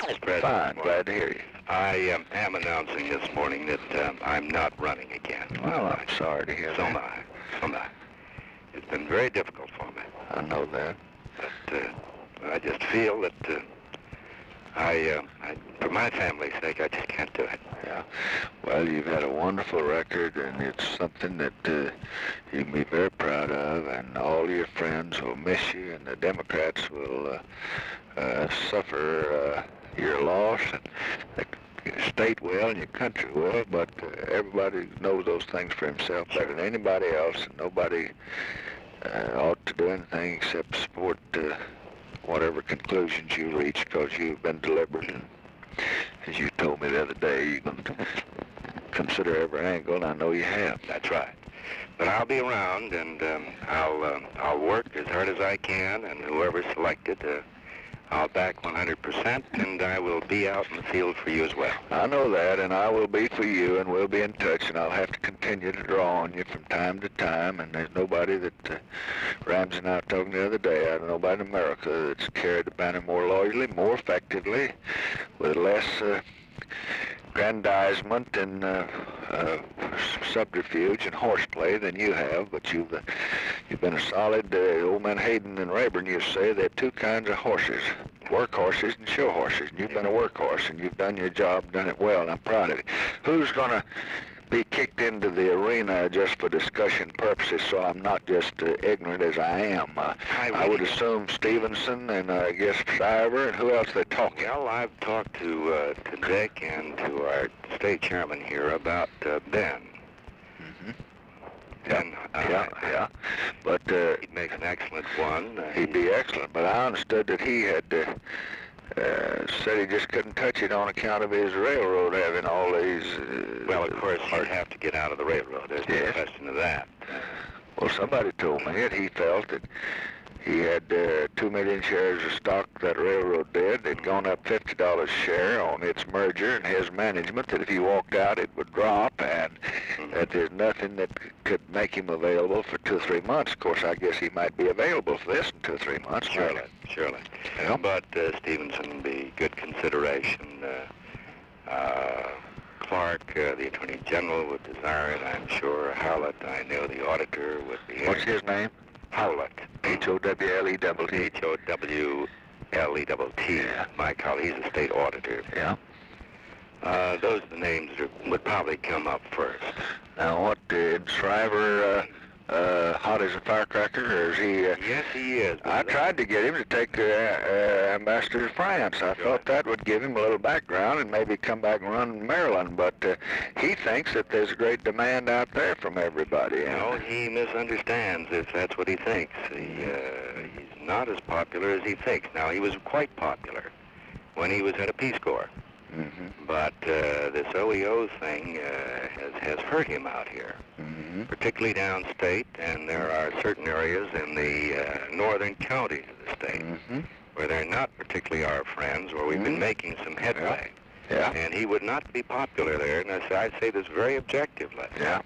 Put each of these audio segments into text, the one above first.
Mr. President. Fine, glad to hear you. I am announcing this morning that I'm not running again. Well, I'm sorry to hear So am that. I. So am I. It's been very difficult for me. I know that. But I just feel that for my family's sake, I just can't do it. Yeah. Well, you've had a wonderful record, and it's something that you can be very proud of, and all your friends will miss you, and the Democrats will suffer your loss, and the state will, and your country will, but everybody knows those things for himself better than anybody else, and nobody ought to do anything except support whatever conclusions you reach, because you've been deliberate, and as you told me the other day, you're going to consider every angle, and I know you have. That's right. But I'll be around, and I'll work as hard as I can, and whoever's selected, I'll back 100%, and I will be out in the field for you as well. I know that, and I will be for you, and we'll be in touch, and I'll have to continue to draw on you from time to time, and there's nobody that, Ramsey and I were talking the other day, I don't know about America, that's carried the banner more loyally, more effectively, with less aggrandizement and subterfuge and horseplay than you have, but you've been a solid, old man Hayden and Rayburn used to say there are two kinds of horses, work horses and show horses, and you've been a workhorse, and you've done your job, done it well, and I'm proud of you. Who's going to be kicked into the arena just for discussion purposes, so I'm not just ignorant as I am? I would assume Stevenson and I guess Shriver, and who else they talking? Well, I've talked to Dick and to our state chairman here about Ben. Yeah. But he'd make an excellent one. He'd be excellent, but I understood that he had said he just couldn't touch it on account of his railroad having all these... well, of course, he'd have to get out of the railroad. There's no question of that. Well, somebody told me that he felt that he had 2 million shares of stock that railroad did. They'd gone up $50 a share on its merger and his management, that if he walked out it would drop, and that there's nothing that could make him available for 2 or 3 months. Of course, I guess he might be available for this in 2 or 3 months. Surely. Yeah. But Stevenson would be good consideration. Clark, the Attorney General, would desire it, I'm sure. Howlett, I know the auditor would be... What's his name? Howlett. H-O-W-L-E-T-T. H-O-W-L-E-T-T. Yeah. My colleague, he's a state auditor. Yeah. Those are the names that would probably come up first. Now, what did Shriver... hot as a firecracker, or is he... Yes, he is. I tried to get him to take Ambassador to France. I thought that would give him a little background and maybe come back and run Maryland, but he thinks that there's a great demand out there from everybody. No, he misunderstands if that's what he thinks. He's not as popular as he thinks. Now, he was quite popular when he was at a Peace Corps. But this OEO thing has hurt him out here, particularly downstate, and there are certain areas in the northern counties of the state where they're not particularly our friends, where we've been making some headway. Yeah. And he would not be popular there, and I say this very objectively. Yeah.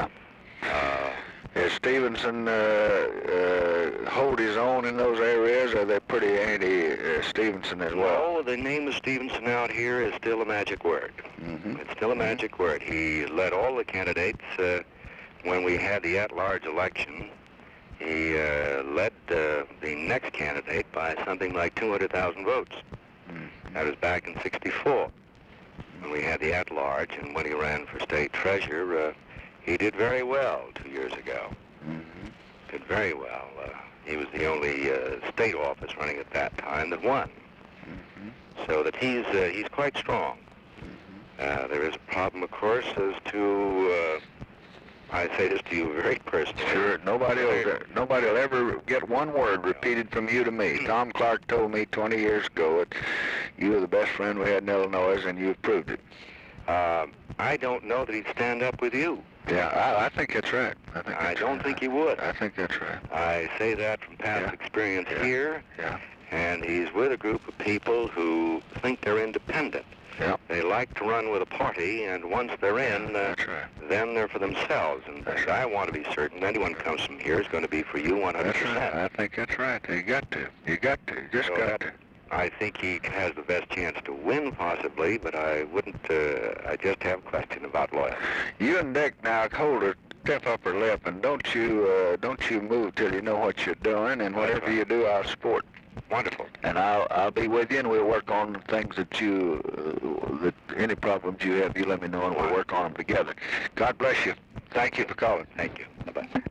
Is Stevenson hold his own in those areas, or are they pretty anti-Stevenson as well? No, the name of Stevenson out here is still a magic word. It's still a magic word. He led all the candidates when we had the at-large election. He led the next candidate by something like 200,000 votes. That was back in '64 when we had the at-large, and when he ran for state treasurer, he did very well 2 years ago. Did very well. He was the only state office running at that time that won. So that he's quite strong. There is a problem, of course, as to I say this to you very personally. Sure, nobody will ever get one word repeated from you to me. Tom Clark told me 20 years ago that you were the best friend we had in Illinois, and you've proved it. I don't know that he'd stand up with you. Yeah, I think that's right. I don't think he would. I think that's right. I say that from past experience here. Yeah. And he's with a group of people who think they're independent. Yeah. They like to run with a party, and once they're in, that's right. then they're for themselves. And I want to be certain anyone comes from here is going to be for you 100%. That's right. I think that's right. You got to. You just got to. I think he has the best chance to win, possibly, but I wouldn't. I just have a question about loyalty. You and Dick now hold a stiff upper lip, and don't you move till you know what you're doing, and whatever you do, I'll support. Wonderful. And I'll be with you, and we'll work on things that any problems you have, you let me know, and we'll work on them together. God bless you. Thank you for calling. Thank you. Bye-bye.